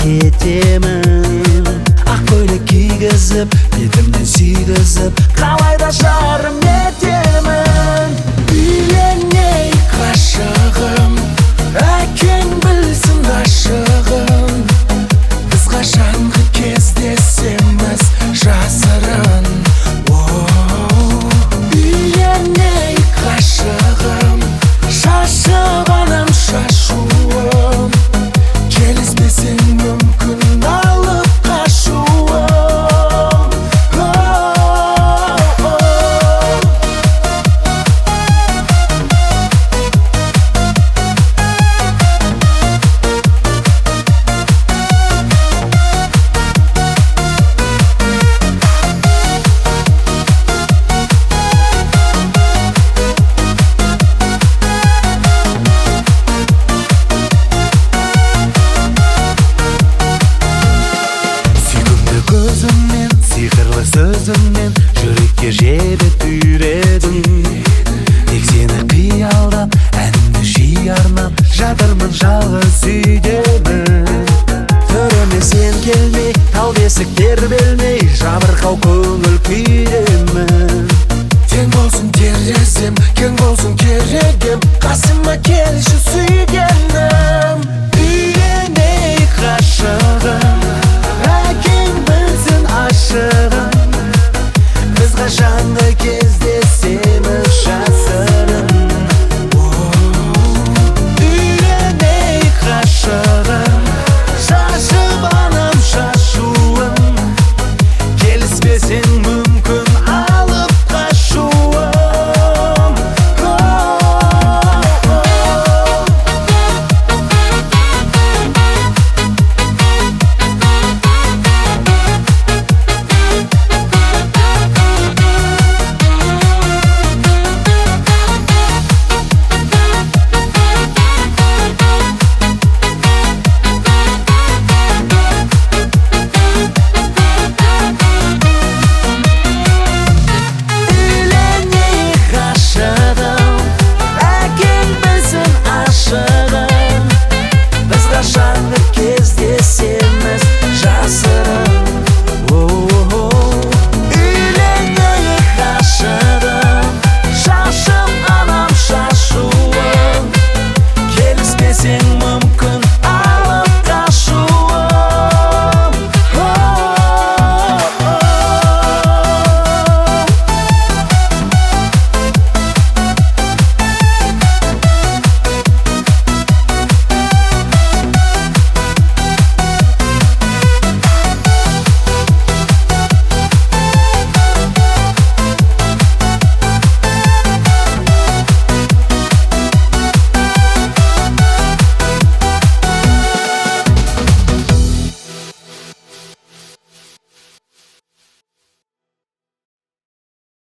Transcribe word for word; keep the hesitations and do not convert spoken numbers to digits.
кетемін. Ақ көйлек кигізіп, бетімнен сүйгізіп, қалайда жарым етемін. Үйленейік ғашығым, әкең білсін ашығын. Біз қашанғы кездесеміз жасырын. Үйленейік ғашығым, шашып анам шашуым. Келіспесең мүмкін алып қашуым. Көзіммен, сиқырлы сөзіммен жүрекке жебет үйредім. Тек сені қиялдап, әнімді жиі арнап, жатырмын жалғыз үйдемін. Төріме сен келмей, тал бесік тербелмей, жабырқау көңіл күйдемін. Тең болсын терезем, кең болсын керегем,